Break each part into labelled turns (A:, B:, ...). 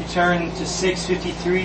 A: turn to 653.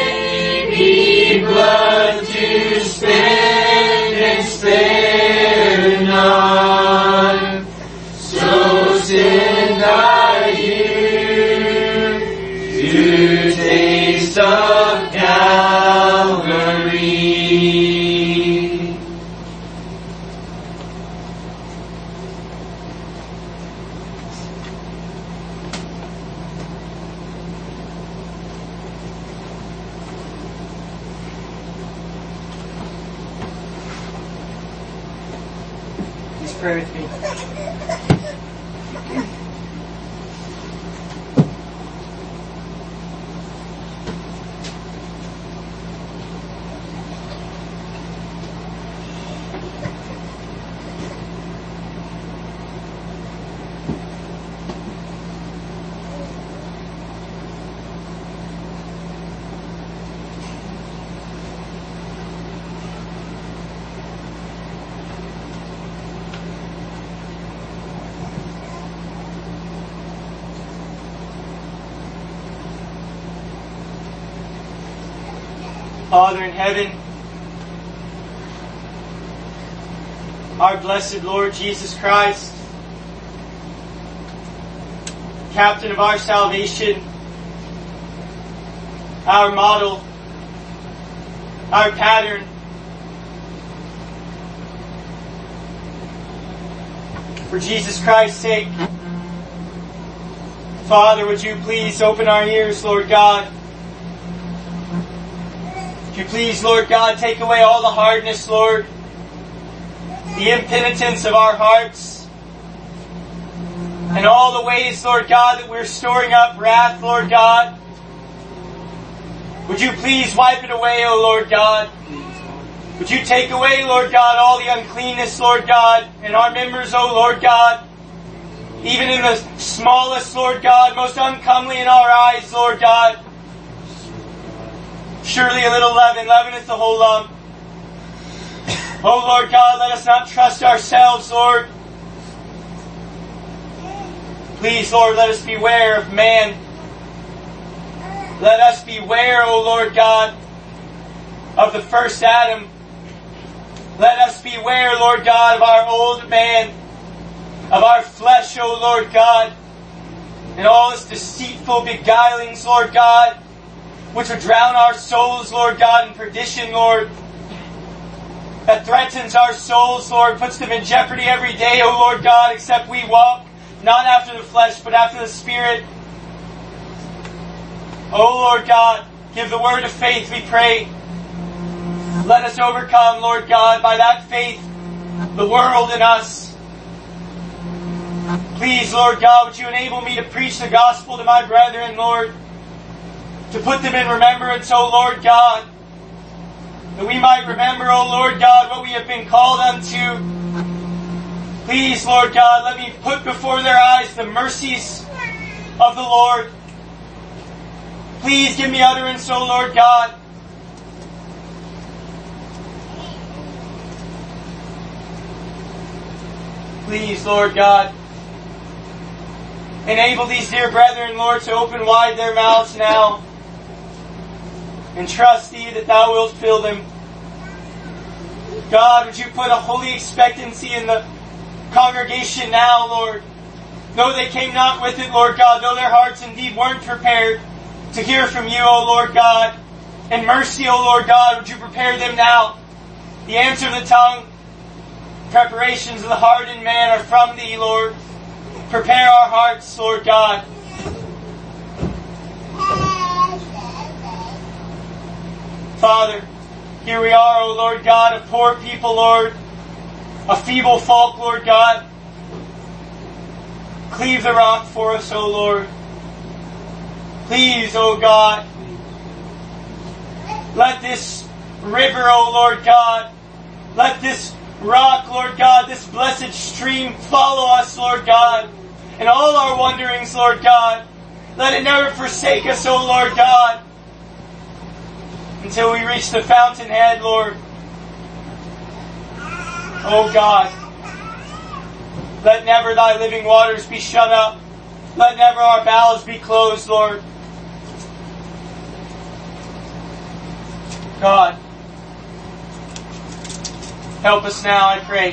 B: Blood to spend and spare
A: pray with me. Father in heaven, our blessed Lord Jesus Christ, Captain of our salvation, our model, our pattern, for Jesus Christ's sake, Father, would you please open our ears, Lord God? Would you please, Lord God, take away all the hardness, Lord, the impenitence of our hearts, and all the ways, Lord God, that we're storing up wrath, Lord God. Would you please wipe it away, O Lord God? Would you take away, Lord God, all the uncleanness, Lord God, in our members, O Lord God, even in the smallest, Lord God, most uncomely in our eyes, Lord God. Surely a little leaven leaveneth the whole lump. Oh Lord God, let us not trust ourselves, Lord. Please, Lord, let us beware of man. Let us beware, O Lord God, of the first Adam. Let us beware, Lord God, of our old man, of our flesh, O Lord God, and all its deceitful beguilings, Lord God, which would drown our souls, Lord God, in perdition, Lord, that threatens our souls, Lord, puts them in jeopardy every day, O Lord God, except we walk not after the flesh, but after the Spirit. O Lord God, give the word of faith, we pray. Let us overcome, Lord God, by that faith, the world in us. Please, Lord God, would you enable me to preach the gospel to my brethren, Lord, to put them in remembrance, O Lord God, that we might remember, O Lord God, what we have been called unto. Please, Lord God, let me put before their eyes the mercies of the Lord. Please give me utterance, O Lord God. Please, Lord God, enable these dear brethren, Lord, to open wide their mouths now and trust Thee that Thou wilt fill them. God, would you put a holy expectancy in the congregation now, Lord? Though they came not with it, Lord God, though their hearts indeed weren't prepared to hear from You, O Lord God. In mercy, O Lord God, would You prepare them now? The answer of the tongue, preparations of the heart and man are from Thee, Lord. Prepare our hearts, Lord God. Father, here we are, O Lord God, a poor people, Lord, a feeble folk, Lord God. Cleave the rock for us, O Lord. Please, O God, let this river, O Lord God, let this rock, Lord God, this blessed stream follow us, Lord God, in all our wanderings, Lord God. Let it never forsake us, O Lord God, until we reach the fountainhead, Lord. O God, let never Thy living waters be shut up. Let never our bowels be closed, Lord. God, help us now, I pray.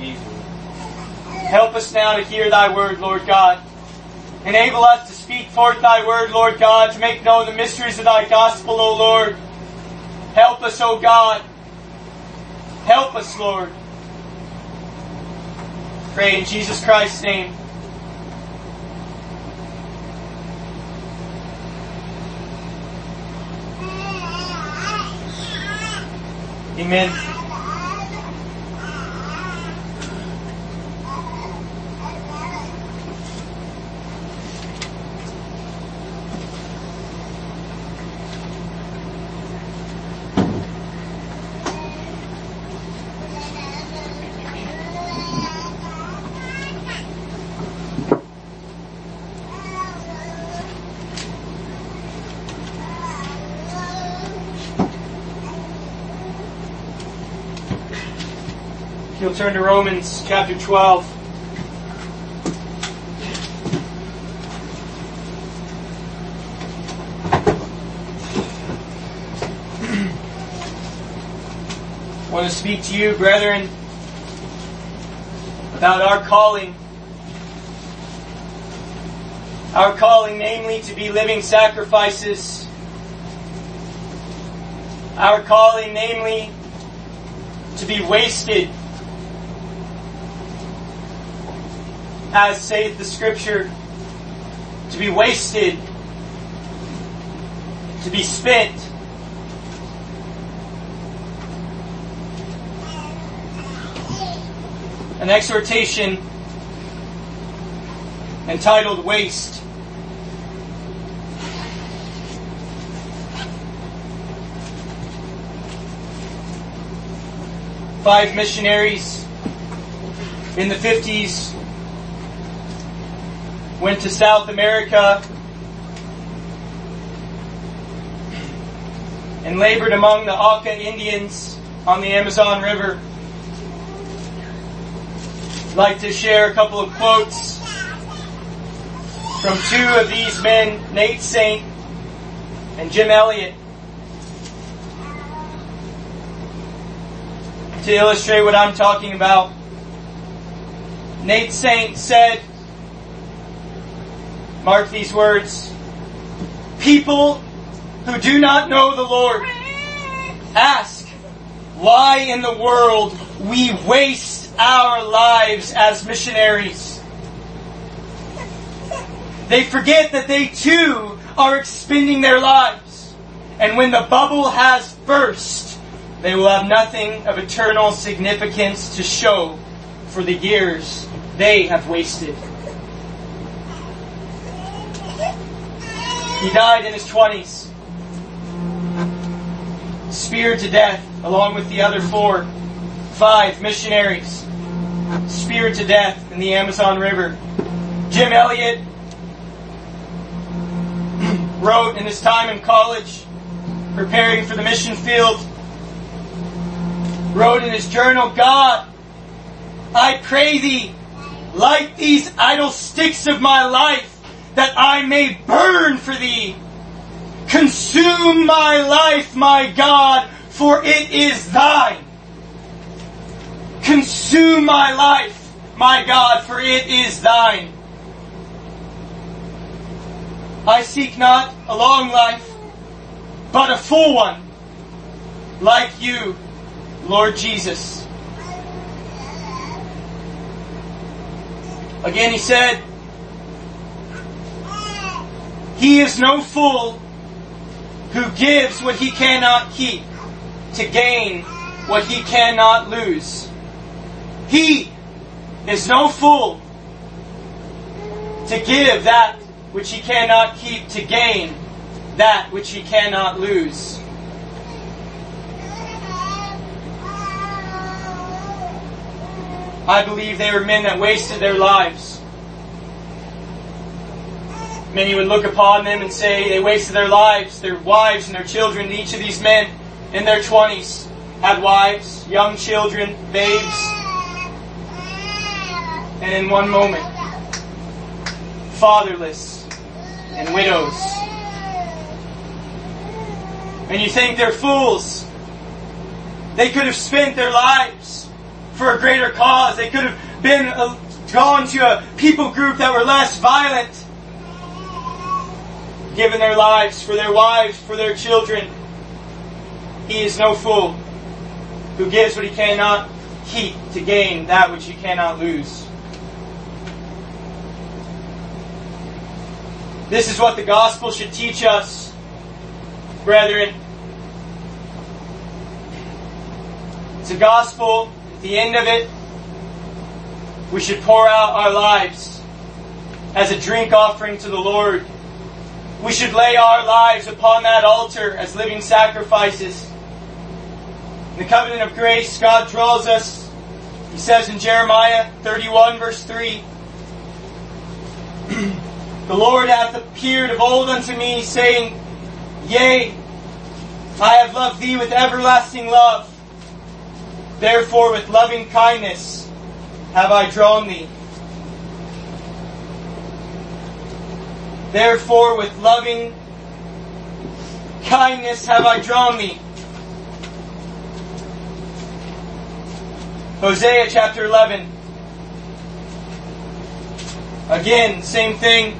A: Help us now to hear Thy word, Lord God. Enable us to speak forth Thy word, Lord God, to make known the mysteries of Thy gospel, O Lord. Help us, O God. Help us, Lord. Pray in Jesus Christ's name. Amen. You'll turn to Romans chapter 12. I want to speak to you, brethren, about our calling. Our calling, namely, to be living sacrifices. Our calling, namely, to be wasted, as saith the Scripture, to be wasted, to be spent. An exhortation entitled Waste. Five missionaries in the 50s went to South America and labored among the Auca Indians on the Amazon River. I'd like to share a couple of quotes from two of these men, Nate Saint and Jim Elliot, to illustrate what I'm talking about. Nate Saint said, mark these words, "People who do not know the Lord ask why in the world we waste our lives as missionaries. They forget that they too are expending their lives, and when the bubble has burst, they will have nothing of eternal significance to show for the years they have wasted." He died in his 20s, speared to death along with the other five missionaries, speared to death in the Amazon River. Jim Elliot wrote in his time in college, preparing for the mission field, wrote in his journal, "God, I pray thee, light these idle sticks of my life, that I may burn for thee. Consume my life, my God, for it is thine. Consume my life, my God, for it is thine. I seek not a long life, but a full one, like you, Lord Jesus." Again he said, "He is no fool who gives what he cannot keep to gain what he cannot lose. He is no fool to give that which he cannot keep to gain that which he cannot lose." I believe they were men that wasted their lives. Many would look upon them and say they wasted their lives, their wives and their children. Each of these men in their 20s had wives, young children, babes, and in one moment, fatherless and widows. And you think they're fools. They could have spent their lives for a greater cause. They could have gone to a people group that were less violent, given their lives for their wives, for their children. He is no fool who gives what he cannot keep to gain that which he cannot lose. This is what the gospel should teach us, brethren. It's a gospel. At the end of it, we should pour out our lives as a drink offering to the Lord. We should lay our lives upon that altar as living sacrifices. In the covenant of grace, God draws us. He says in Jeremiah 31 verse 3, "The Lord hath appeared of old unto me, saying, Yea, I have loved thee with everlasting love. Therefore with loving kindness have I drawn thee. Therefore with loving kindness have I drawn thee. Hosea chapter 11. Again, same thing.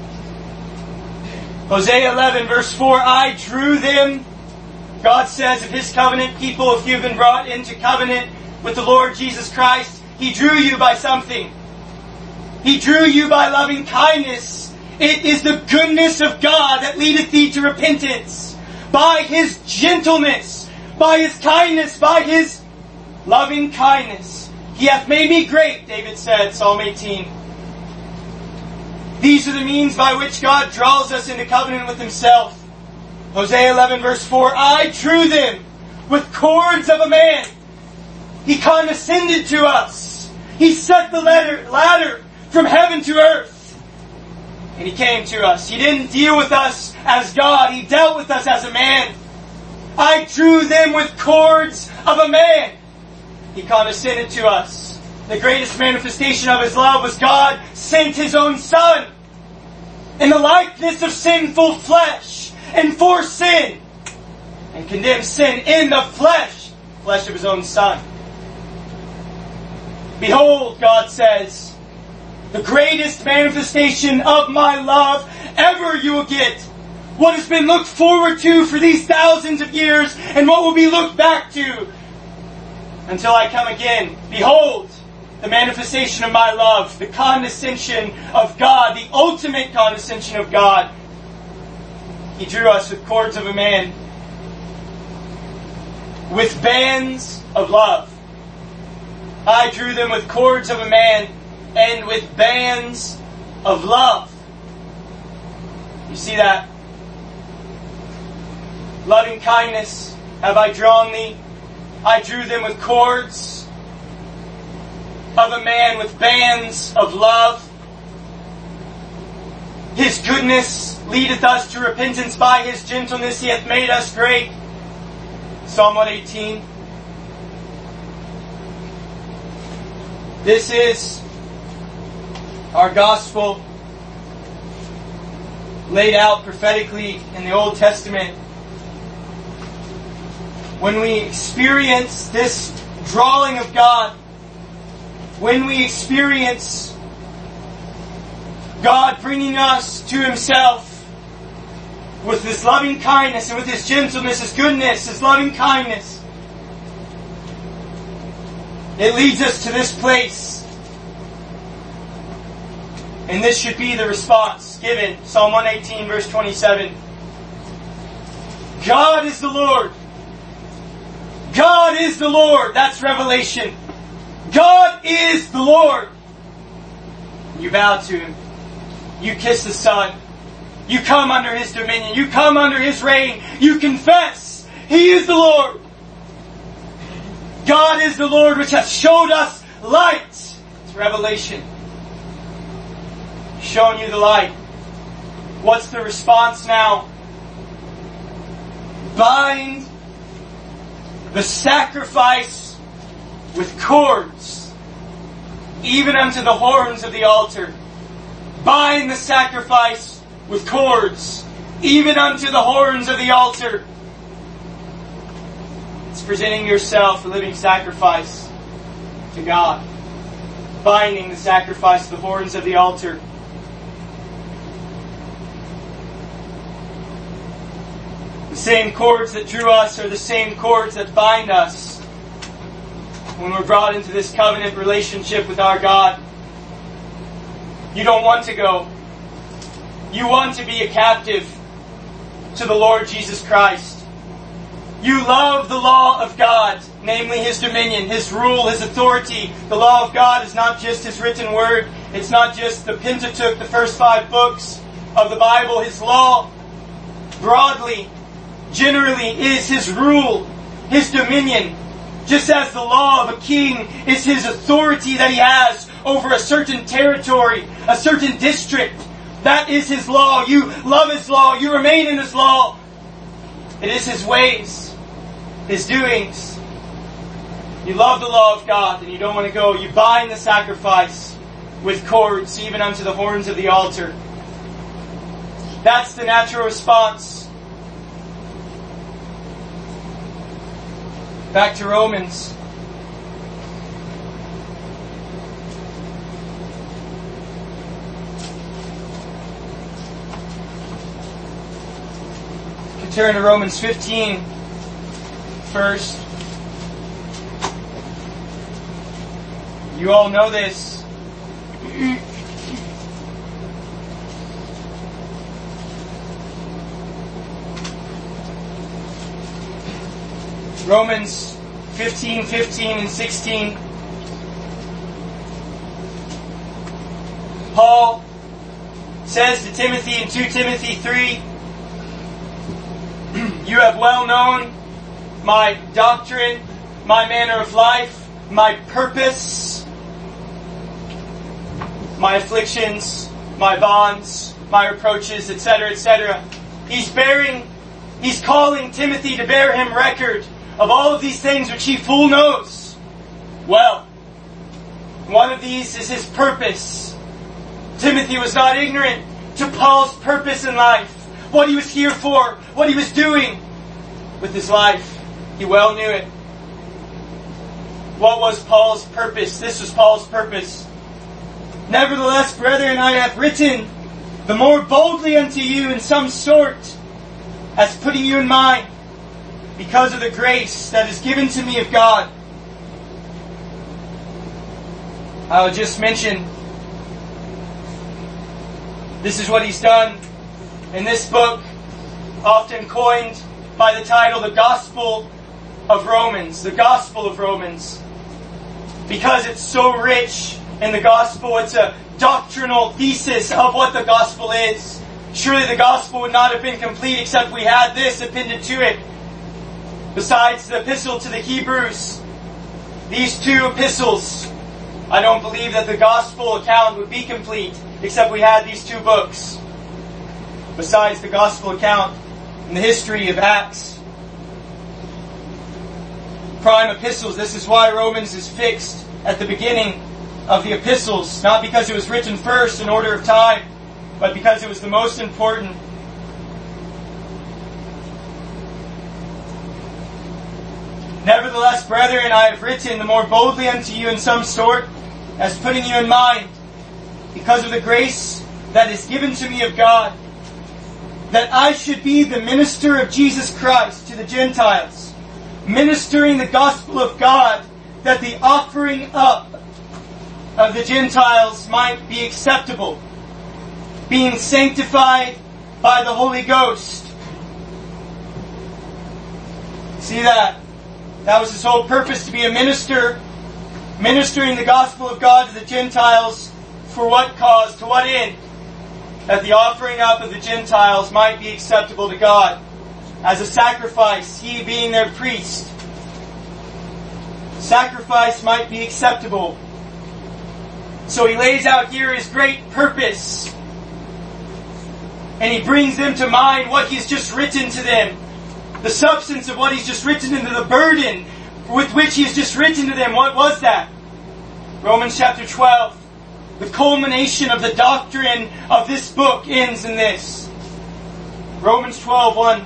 A: Hosea 11 verse 4, I drew them. God says of His covenant people, if you've been brought into covenant with the Lord Jesus Christ, He drew you by something. He drew you by loving kindness. It is the goodness of God that leadeth thee to repentance. By His gentleness, by His kindness, by His loving kindness. He hath made me great, David said, Psalm 18. These are the means by which God draws us into covenant with Himself. Hosea 11 verse 4, I drew them with cords of a man. He condescended to us. He set the ladder from heaven to earth. And He came to us. He didn't deal with us as God. He dealt with us as a man. I drew them with cords of a man. He condescended to us. The greatest manifestation of His love was God sent His own Son in the likeness of sinful flesh and for sin, and condemned sin in the flesh of His own Son. Behold, God says, the greatest manifestation of my love ever you will get. What has been looked forward to for these thousands of years, and what will be looked back to until I come again. Behold, the manifestation of my love, the condescension of God, the ultimate condescension of God. He drew us with cords of a man, with bands of love. I drew them with cords of a man and with bands of love. You see that? Loving kindness have I drawn thee. I drew them with cords of a man, with bands of love. His goodness leadeth us to repentance. By His gentleness He hath made us great. Psalm 118. This is our gospel laid out prophetically in the Old Testament. When we experience this drawing of God, when we experience God bringing us to Himself with His loving kindness and with His gentleness, His goodness, His loving kindness, it leads us to this place. And this should be the response given. Psalm 118 verse 27. God is the Lord. God is the Lord. That's revelation. God is the Lord. You bow to Him. You kiss the Son. You come under His dominion. You come under His reign. You confess He is the Lord. God is the Lord which hath showed us light. It's revelation. Showing you the light. What's the response now? Bind the sacrifice with cords, even unto the horns of the altar. Bind the sacrifice with cords, even unto the horns of the altar. It's presenting yourself a living sacrifice to God. Binding the sacrifice to the horns of the altar. The same cords that drew us are the same cords that bind us when we're brought into this covenant relationship with our God. You don't want to go. You want to be a captive to the Lord Jesus Christ. You love the law of God, namely His dominion, His rule, His authority. The law of God is not just His written word. It's not just the Pentateuch, the first 5 books of the Bible. His law, broadly, generally, is His rule, His dominion. Just as the law of a king is his authority that he has over a certain territory, a certain district. That is His law. You love His law. You remain in His law. It is His ways, His doings. You love the law of God and you don't want to go. You bind the sacrifice with cords, even unto the horns of the altar. That's the natural response. Back to Romans. You can turn to Romans 15 first. You all know this. Romans 15, 15, and 16. Paul says to Timothy in 2 Timothy 3, you have well known my doctrine, my manner of life, my purpose, my afflictions, my bonds, my reproaches, etc., etc. He's calling Timothy to bear him record of all of these things which he full knows well. One of these is his purpose. Timothy was not ignorant to Paul's purpose in life, what he was here for, what he was doing with his life. He well knew it. What was Paul's purpose? This was Paul's purpose. Nevertheless, brethren, I have written the more boldly unto you in some sort, as putting you in mind, because of the grace that is given to me of God. I will just mention, this is what he's done in this book, often coined by the title, The Gospel of Romans. The Gospel of Romans. Because it's so rich in the Gospel, it's a doctrinal thesis of what the Gospel is. Surely the Gospel would not have been complete except we had this appended to it. Besides the epistle to the Hebrews, these two epistles, I don't believe that the Gospel account would be complete except we had these two books. Besides the Gospel account in the history of Acts. Prime epistles. This is why Romans is fixed at the beginning of the epistles. Not because it was written first in order of time, but because it was the most important. Nevertheless, brethren, I have written the more boldly unto you in some sort, as putting you in mind, because of the grace that is given to me of God, that I should be the minister of Jesus Christ to the Gentiles, ministering the gospel of God, that the offering up of the Gentiles might be acceptable, being sanctified by the Holy Ghost. See that? That was his whole purpose, to be a minister, ministering the gospel of God to the Gentiles. For what cause? To what end? That the offering up of the Gentiles might be acceptable to God as a sacrifice, he being their priest. Sacrifice might be acceptable. So he lays out here his great purpose. And he brings them to mind what he's just written to them. The substance of what he's just written to them, the burden with which he's just written to them. What was that? Romans chapter 12. The culmination of the doctrine of this book ends in this. Romans 12:1.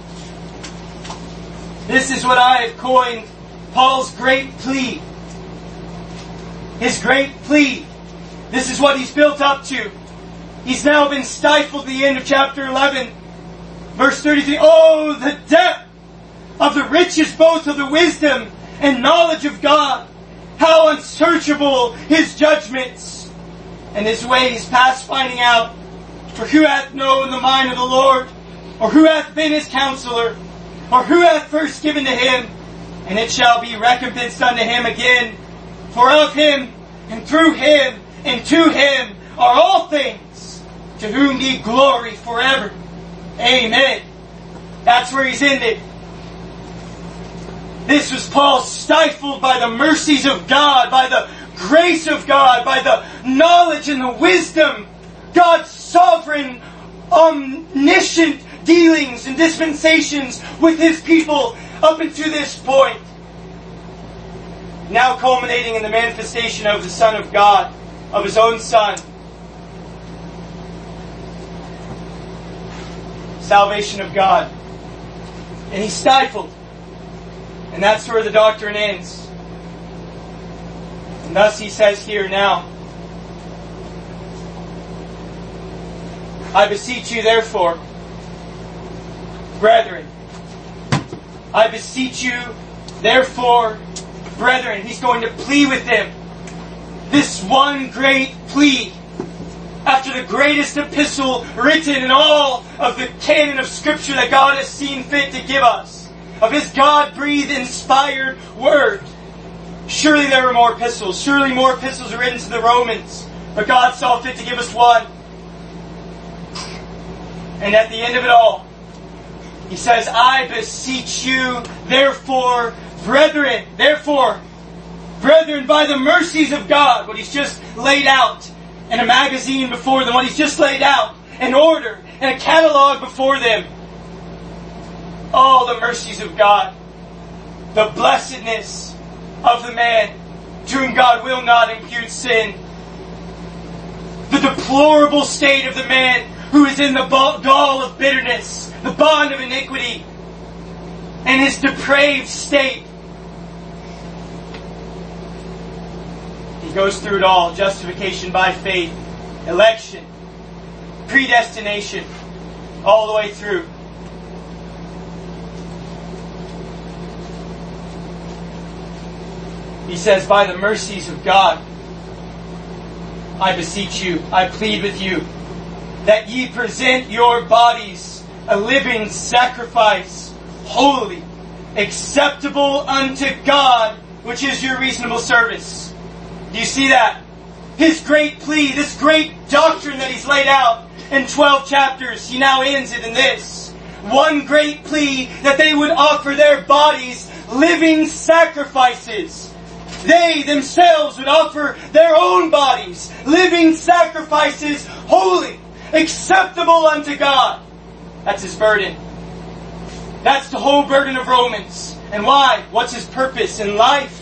A: This is what I have coined Paul's great plea. His great plea. This is what he's built up to. He's now been stifled at the end of chapter 11. Verse 33, oh, the depth of the riches both of the wisdom and knowledge of God. How unsearchable his judgments and his ways past finding out. For who hath known the mind of the Lord? Or who hath been his counselor? Or who hath first given to him? And it shall be recompensed unto him again. For of him, and through him, and to him are all things, to whom be glory forever. Amen. That's where he's ended. This was Paul stifled by the mercies of God, by the grace of God, by the knowledge and the wisdom, God's sovereign, omniscient dealings and dispensations with his people up until this point. now culminating in the manifestation of the Son of God, of His own Son. Salvation of God. And He's stifled. And that's where the doctrine ends. And thus He says here now, I beseech you therefore, brethren. I beseech you therefore, brethren. He's going to plead with them. This one great plea. After the greatest epistle written in all of the canon of Scripture that God has seen fit to give us. Of His God-breathed, inspired Word. Surely there were more epistles. Surely more epistles are written to the Romans. But God saw fit to give us one. And at the end of it all, He says, I beseech you, therefore, brethren. Therefore, brethren, by the mercies of God. What He's just laid out in a magazine before them. What He's just laid out. An order and a catalog before them. All the mercies of God. The blessedness of the man to whom God will not impute sin. The deplorable state of the man who is in the gall of bitterness, the bond of iniquity, and his depraved state. He goes through it all. Justification by faith, election, predestination, all the way through. He says, by the mercies of God, I beseech you, I plead with you, that ye present your bodies a living sacrifice, holy, acceptable unto God, which is your reasonable service. Do you see that? His great plea, this great doctrine that He's laid out in 12 chapters, He now ends it in this. One great plea, that they would offer their bodies living sacrifices. They themselves would offer their own bodies, living sacrifices, holy, acceptable unto God. That's His burden. That's the whole burden of Romans. And why? What's His purpose in life?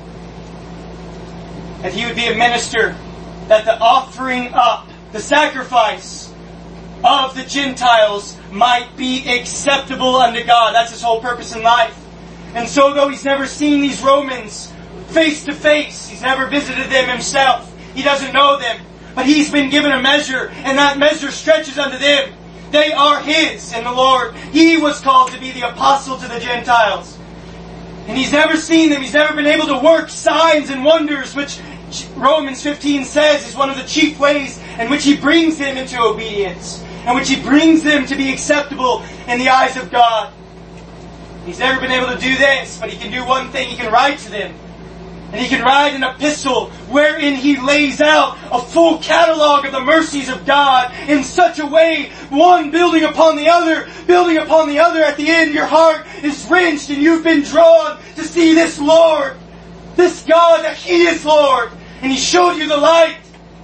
A: That He would be a minister, that the offering up, the sacrifice of the Gentiles might be acceptable unto God. That's His whole purpose in life. And so though He's never seen these Romans face to face, He's never visited them Himself, He doesn't know them, but He's been given a measure, and that measure stretches unto them. They are His in the Lord. He was called to be the apostle to the Gentiles. And He's never seen them. He's never been able to work signs and wonders, which Romans 15 says is one of the chief ways in which He brings them into obedience, and which He brings them to be acceptable in the eyes of God. He's never been able to do this, but He can do one thing. He can write to them. And He can write an epistle wherein He lays out a full catalog of the mercies of God in such a way, one building upon the other. At the end, your heart is wrenched and you've been drawn to see this Lord, this God, that He is Lord. And He showed you the light.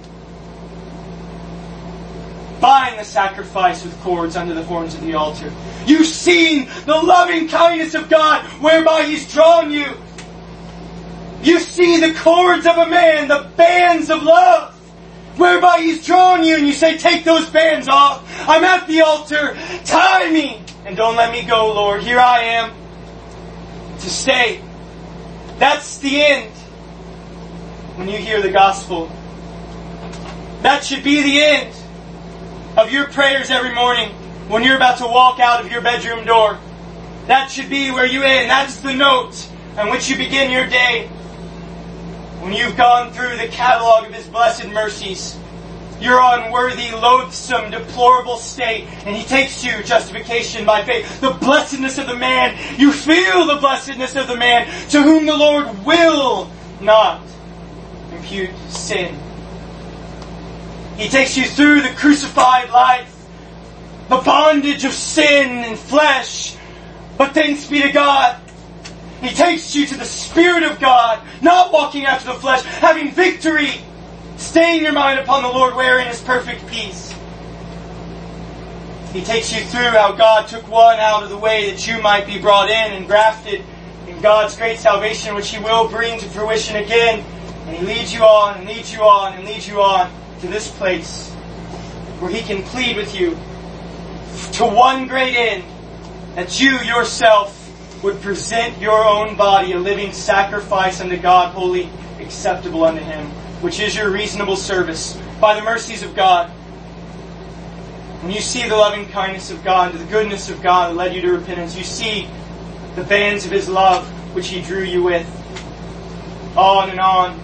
A: Bind the sacrifice with cords under the horns of the altar. You've seen the loving kindness of God whereby He's drawn you. You see the cords of a man, the bands of love, whereby He's drawn you, and you say, take those bands off. I'm at the altar. Tie me, and don't let me go, Lord. Here I am to stay. That's the end. When you hear the gospel, that should be the end of your prayers every morning when you're about to walk out of your bedroom door. That should be where you end. That's the note on which you begin your day. When you've gone through the catalog of His blessed mercies, your unworthy, loathsome, deplorable state, and He takes you, justification by faith, the blessedness of the man. You feel the blessedness of the man to whom the Lord will not impute sin. He takes you through the crucified life, the bondage of sin and flesh, but thanks be to God, He takes you to the Spirit of God, not walking after the flesh, having victory, staying your mind upon the Lord, wherein is perfect peace. He takes you through how God took one out of the way that you might be brought in and grafted and God's great salvation, which He will bring to fruition again. And He leads you on and leads you on and leads you on to this place where He can plead with you to one great end, that you yourself would present your own body a living sacrifice unto God, holy, acceptable unto Him, which is your reasonable service by the mercies of God. When you see the loving kindness of God, the goodness of God that led you to repentance, you see the bands of His love which He drew you with. On and on.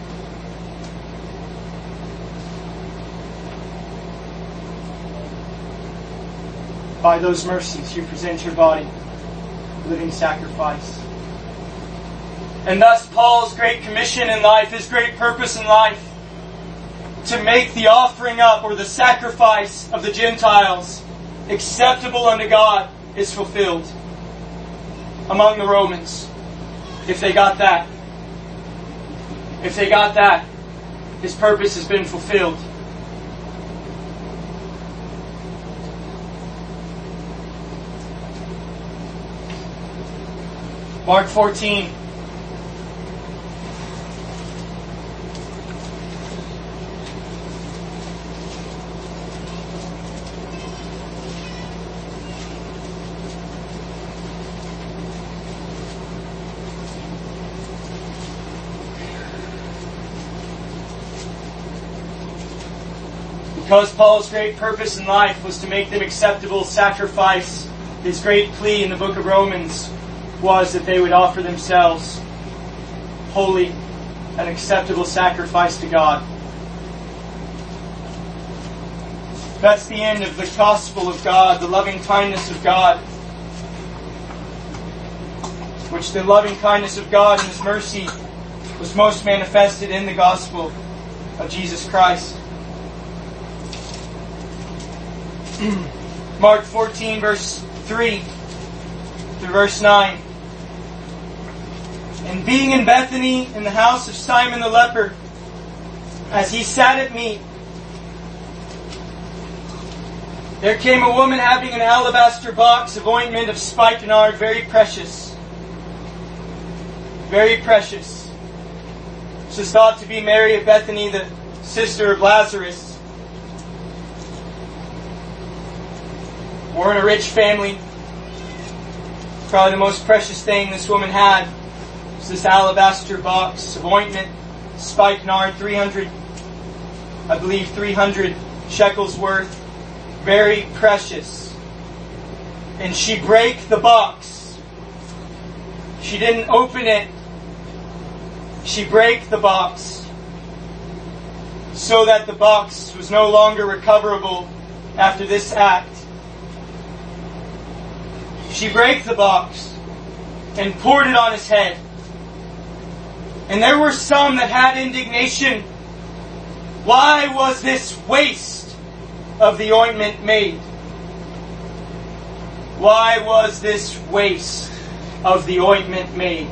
A: By those mercies, you present your body a living sacrifice. And thus Paul's great commission in life, his great purpose in life, to make the offering up or the sacrifice of the Gentiles acceptable unto God, is fulfilled among the Romans. If they got that. If they got that, his purpose has been fulfilled. Mark 14. Because Paul's great purpose in life was to make them acceptable sacrifice, his great plea in the book of Romans was that they would offer themselves holy and acceptable sacrifice to God. That's the end of the gospel of God, the loving kindness of God, which the loving kindness of God and His mercy was most manifested in the gospel of Jesus Christ. Mark 14, verse 3 through verse 9. And being in Bethany, in the house of Simon the leper, as he sat at meat, there came a woman having an alabaster box of ointment of spikenard, very precious. Very precious. This is thought to be Mary of Bethany, the sister of Lazarus. We're in a rich family. Probably the most precious thing this woman had was this alabaster box of ointment, spikenard, 300 shekels worth. Very precious. And she brake the box. She didn't open it. She brake the box so that the box was no longer recoverable after this act. She brake the box and poured it on His head. And there were some that had indignation. Why was this waste of the ointment made? Why was this waste of the ointment made?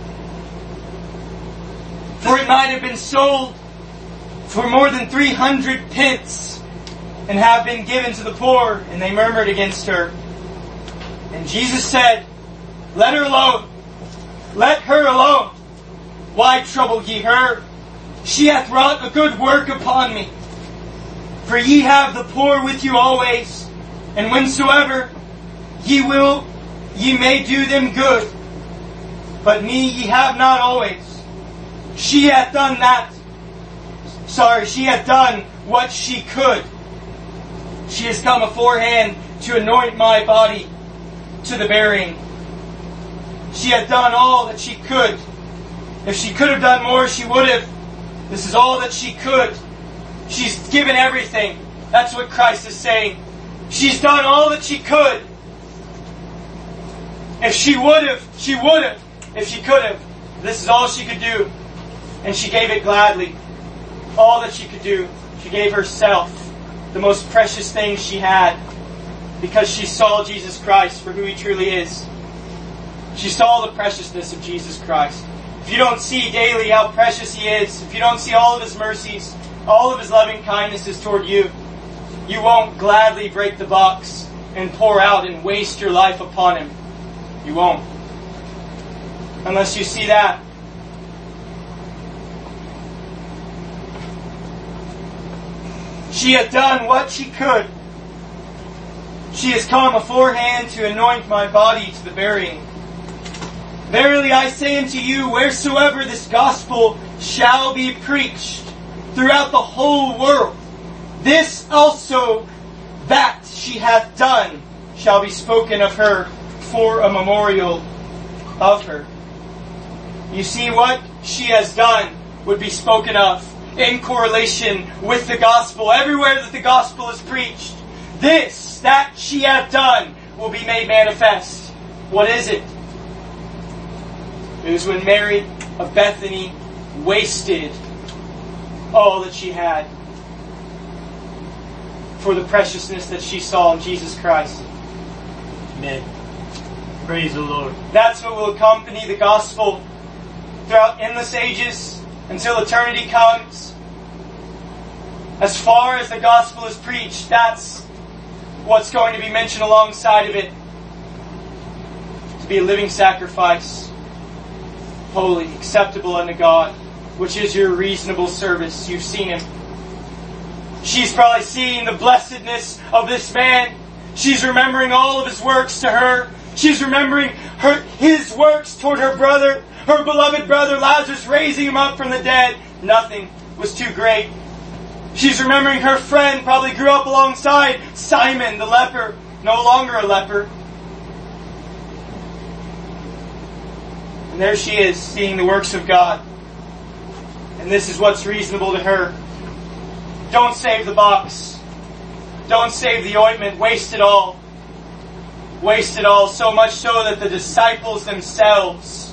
A: For it might have been sold for more than 300 pence and have been given to the poor. And they murmured against her. And Jesus said, Let her alone. Let her alone. Why trouble ye her? She hath wrought a good work upon me. For ye have the poor with you always, and whensoever ye will, ye may do them good. But me ye have not always. She hath done she hath done what she could. She has come aforehand to anoint my body to the burying. She had done all that she could. If she could have done more, she would have. This is all that she could. She's given everything. That's what Christ is saying. She's done all that she could. If she would have, she would have. If she could have. This is all she could do. And she gave it gladly. All that she could do. She gave herself, the most precious thing she had, because she saw Jesus Christ for who He truly is. She saw the preciousness of Jesus Christ. If you don't see daily how precious He is, if you don't see all of His mercies, all of His loving kindnesses toward you, you won't gladly break the box and pour out and waste your life upon Him. You won't. Unless you see that. She had done what she could. She has come aforehand to anoint my body to the burying. Verily I say unto you, wheresoever this gospel shall be preached throughout the whole world, this also that she hath done shall be spoken of her for a memorial of her. You see, what she has done would be spoken of in correlation with the gospel. Everywhere that the gospel is preached, this that she hath done will be made manifest. What is it? It was when Mary of Bethany wasted all that she had for the preciousness that she saw in Jesus Christ.
B: Amen. Praise the Lord.
A: That's what will accompany the gospel throughout endless ages until eternity comes. As far as the gospel is preached, that's what's going to be mentioned alongside of it. To be a living sacrifice, holy, acceptable unto God, which is your reasonable service. You've seen Him. She's probably seeing the blessedness of this man. She's remembering all of his works to her. She's remembering his works toward her brother, her beloved brother Lazarus, raising him up from the dead. Nothing was too great. She's remembering her friend, probably grew up alongside Simon the leper, no longer a leper. And there she is, seeing the works of God. And this is what's reasonable to her. Don't save the box. Don't save the ointment. Waste it all. Waste it all, so much so that the disciples themselves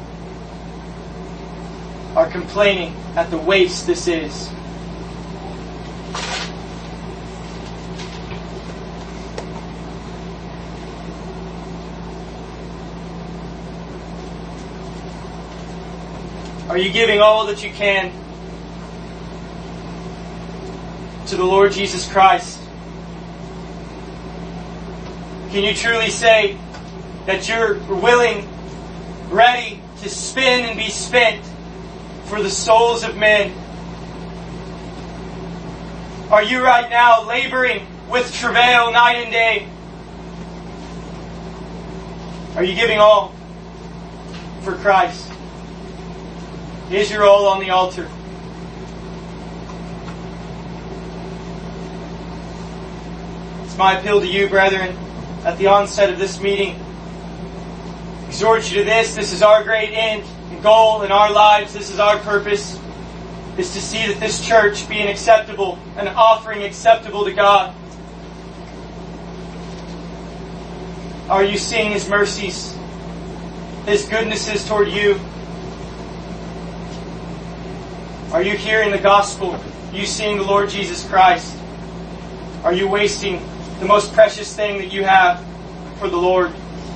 A: are complaining at the waste this is. Are you giving all that you can to the Lord Jesus Christ? Can you truly say that you're willing, ready to spin and be spent for the souls of men? Are you right now laboring with travail night and day? Are you giving all for Christ? Is your all on the altar? It's my appeal to you, brethren, at the onset of this meeting. Exhort you to this. This is our great end and goal in our lives. This is our purpose, is to see that this church be an offering acceptable to God. Are you seeing His mercies, His goodnesses toward you? Are you hearing the gospel? Are you seeing the Lord Jesus Christ? Are you wasting the most precious thing that you have for the Lord?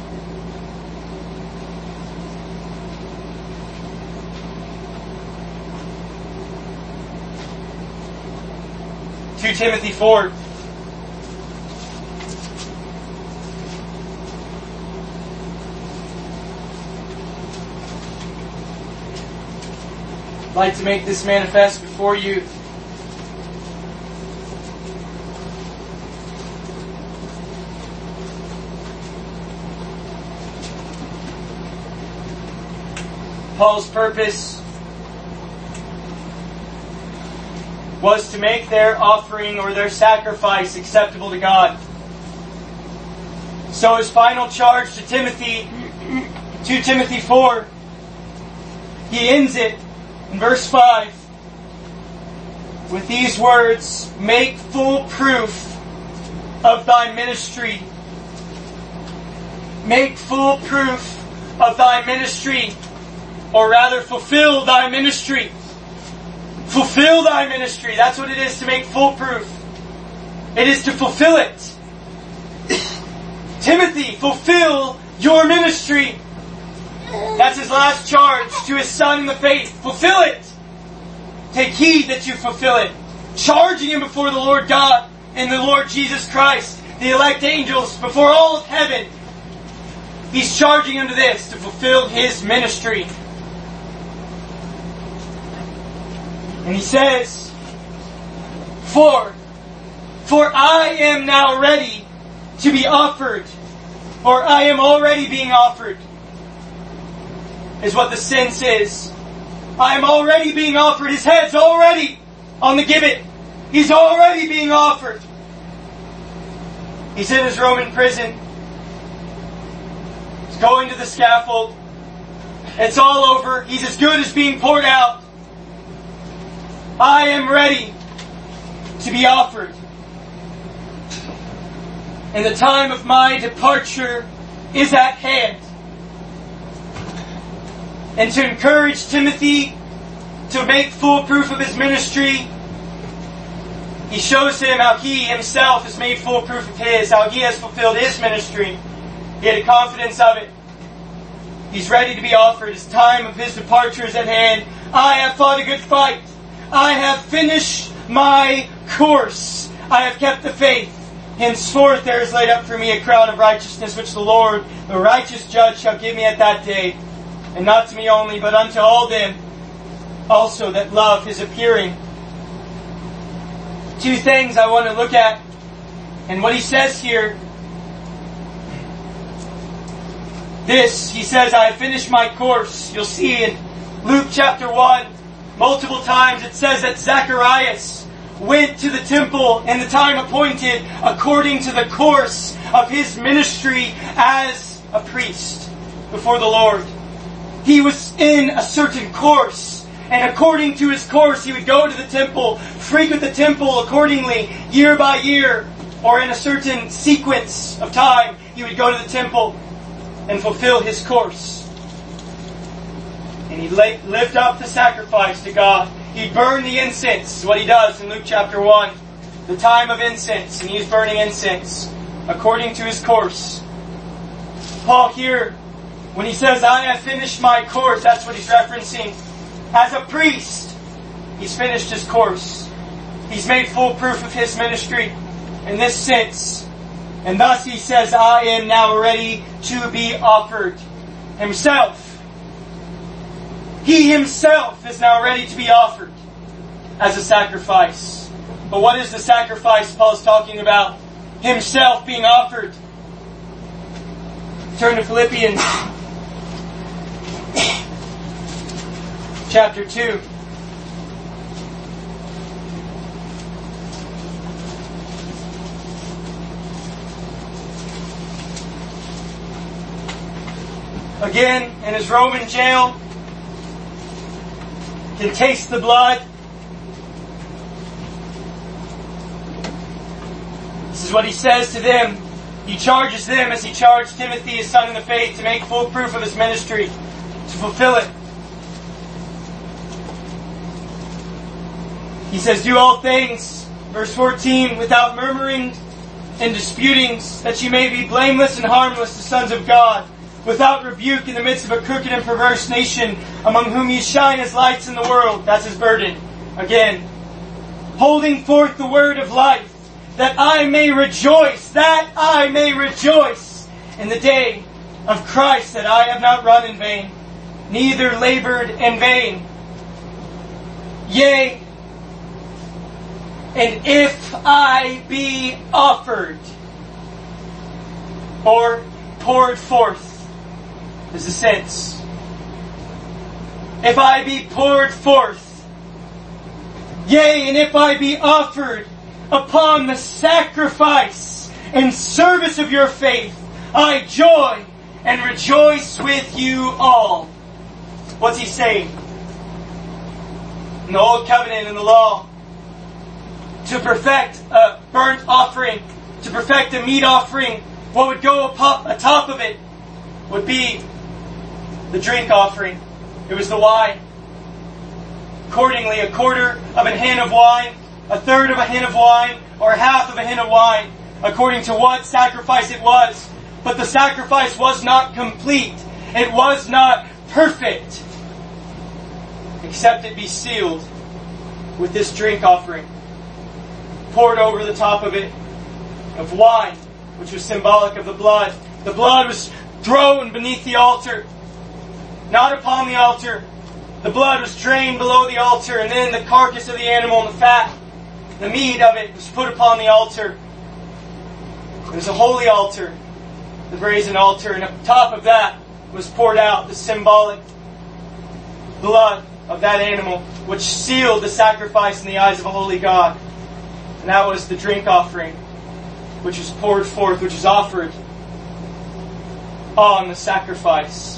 A: Timothy 4. I'd like to make this manifest before you. Paul's purpose was to make their offering or their sacrifice acceptable to God. So his final charge to Timothy, 2 Timothy 4, he ends it in verse 5 with these words, "Make full proof of thy ministry." Make full proof of thy ministry, or rather fulfill thy ministry. Fulfill thy ministry. That's what it is to make full proof. It is to fulfill it. Timothy, fulfill your ministry. That's his last charge to his son in the faith. Fulfill it. Take heed that you fulfill it. Charging him before the Lord God and the Lord Jesus Christ, the elect angels, before all of heaven. He's charging him to this, to fulfill his ministry. And he says, For I am now ready to be offered, or I am already being offered, is what the sense is. I am already being offered. His head's already on the gibbet. He's already being offered. He's in his Roman prison. He's going to the scaffold. It's all over. He's as good as being poured out. I am ready to be offered. And the time of my departure is at hand. And to encourage Timothy to make full proof of his ministry, he shows him how he himself has made full proof of his, how he has fulfilled his ministry. He had a confidence of it. He's ready to be offered. His time of his departure is at hand. I have fought a good fight. I have finished my course. I have kept the faith. Henceforth there is laid up for me a crown of righteousness, which the Lord, the righteous judge, shall give me at that day. And not to me only, but unto all them also that love his appearing. Two things I want to look at. And what he says here. This, he says, I have finished my course. You'll see in Luke chapter 1, multiple times it says that Zacharias went to the temple in the time appointed according to the course of his ministry as a priest before the Lord. He was in a certain course, and according to his course he would go to the temple, frequent the temple accordingly, year by year, or in a certain sequence of time, he would go to the temple and fulfill his course. And he'd lift up the sacrifice to God. He'd burn the incense, what he does in Luke chapter 1, the time of incense, and he's burning incense according to his course. Paul here, when he says, I have finished my course, that's what he's referencing. As a priest, he's finished his course. He's made full proof of his ministry in this sense. And thus he says, I am now ready to be offered. Himself. He himself is now ready to be offered as a sacrifice. But what is the sacrifice Paul's talking about? Himself being offered. Turn to Philippians chapter 2. Again, in his Roman jail, can taste the blood. This is what he says to them. He charges them as he charged Timothy, his son in the faith, to make full proof of his ministry, to fulfill it. He says, do all things, verse 14, without murmuring and disputings, that you may be blameless and harmless, the sons of God, without rebuke in the midst of a crooked and perverse nation, among whom ye shine as lights in the world. That's his burden. Again, holding forth the word of life, that I may rejoice in the day of Christ, that I have not run in vain, neither labored in vain. Yea, and if I be offered, or poured forth, is the sense. If I be poured forth, yea, and if I be offered upon the sacrifice and service of your faith, I joy and rejoice with you all. What's he saying? In the Old Covenant and the Law, to perfect a burnt offering, to perfect a meat offering, what would go atop of it would be the drink offering. It was the wine. Accordingly, a quarter of a hin of wine, a third of a hin of wine, or half of a hin of wine, according to what sacrifice it was. But the sacrifice was not complete. It was not perfect, except it be sealed with this drink offering, poured over the top of it, of wine, which was symbolic of the blood. The blood was thrown beneath the altar. Not upon the altar. The blood was drained below the altar, and then the carcass of the animal and the fat, the meat of it, was put upon the altar. It was a holy altar, the brazen altar, and on top of that was poured out the symbolic blood of that animal, which sealed the sacrifice in the eyes of a holy God. And that was the drink offering, which was poured forth, which was offered on the sacrifice.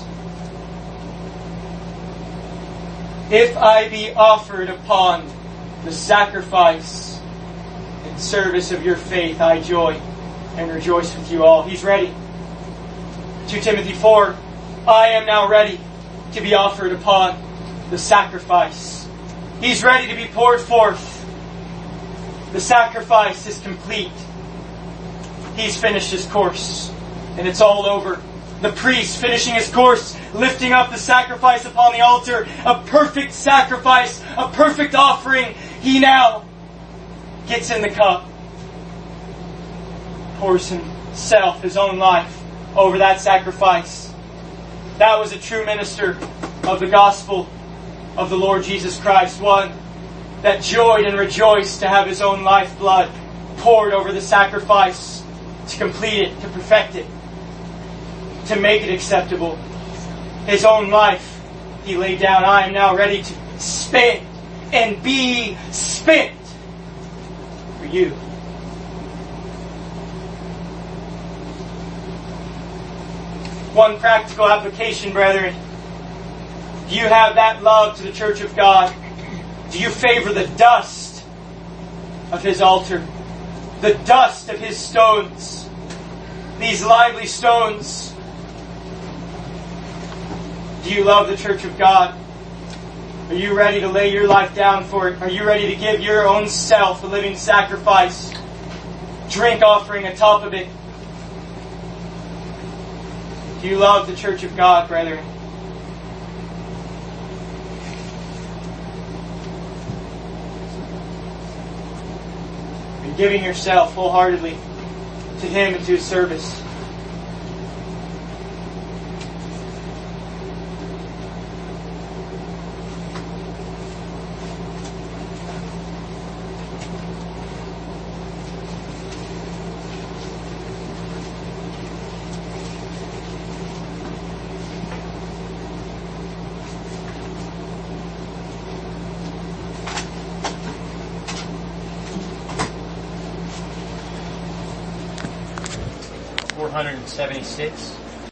A: If I be offered upon the sacrifice in service of your faith, I joy and rejoice with you all. He's ready. 2 Timothy 4, I am now ready to be offered upon the sacrifice. He's ready to be poured forth. The sacrifice is complete. He's finished his course, and it's all over. The priest finishing his course, lifting up the sacrifice upon the altar, a perfect sacrifice, a perfect offering. He now gets in the cup, pours himself, his own life, over that sacrifice. That was a true minister of the gospel of the Lord Jesus Christ, one that joyed and rejoiced to have his own lifeblood poured over the sacrifice, to complete it, to perfect it, to make it acceptable. His own life he laid down. I am now ready to spend and be spent for you. One practical application, brethren. Do you have that love to the church of God? Do you favor the dust of His altar? The dust of His stones? These lively stones. Do you love the church of God? Are you ready to lay your life down for it? Are you ready to give your own self a living sacrifice? Drink offering atop of it. Do you love the church of God, brethren? Are you giving yourself wholeheartedly to Him and to His service?
B: $476.